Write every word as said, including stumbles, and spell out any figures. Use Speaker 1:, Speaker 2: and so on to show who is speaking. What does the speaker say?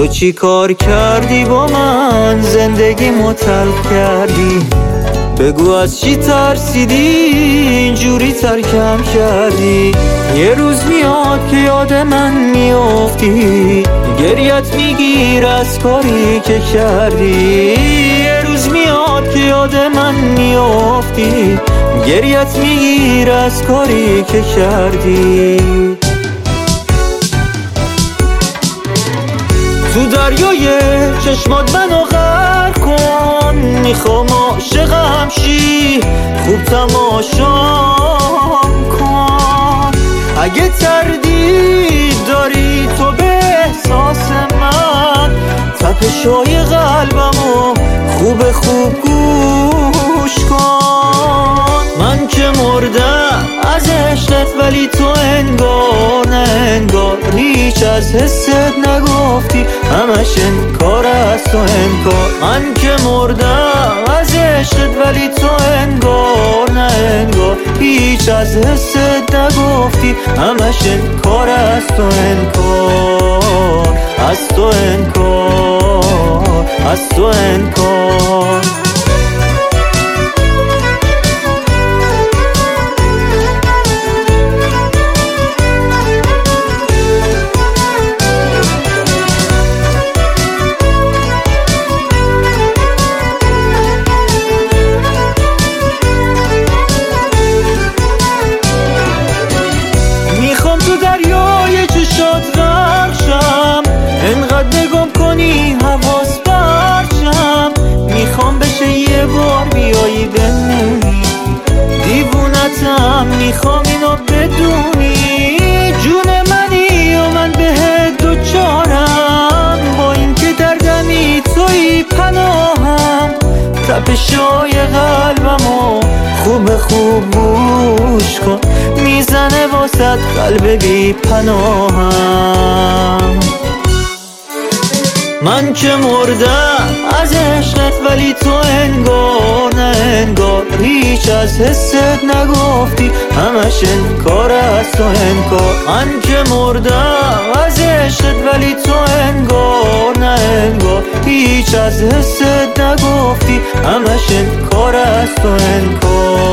Speaker 1: تو چی کار کردی با من؟ زندگی متلف کردی. بگو از چی ترسیدی اینجوری ترکم کردی؟ یه روز میاد که یاد من میافتی، گریت میگیر از کاری که کردی. یه روز میاد که یاد من میافتی، گریت میگیر از کاری که کردی. تو دریای چشمات منو غرق کن، میخوام عاشقم شی، خوب تماشام کن. اگه تردید داری تو به احساس من، تپشای قلبمو خوب خوب گوش کن. من که مردم از عشقت ولی تو انگار نه انگار هیچ از حست نگفتی، همش انکار از تو انکار. من که مردم از عشقت ولی تو انگار نه انگار هیچ از حست نگفتی، همش انکار از تو انکار، از تو انکار، از تو انکار. دریای چشات غرق شم، انقدر نگم کنی حواس برشم. میخوام بشه یه بار بیایی بمونی، دیوونتم میخوام اینو بدونی. جون منی و من بهت دوچارم، با اینکه دردمی توی پناهم. تپشای قلبمو خوب خوب گوش کن، میزنه واسد قلب بی پناهم. من که مردم از عشقت ولی تو انگار نه انگار هیچ از حست نگفتی، همش انکار از تو انکار. من که مردم از عشقت ولی تو انگار نه انگار هیچ از حست نگفتی، همش انکار از تو انکار.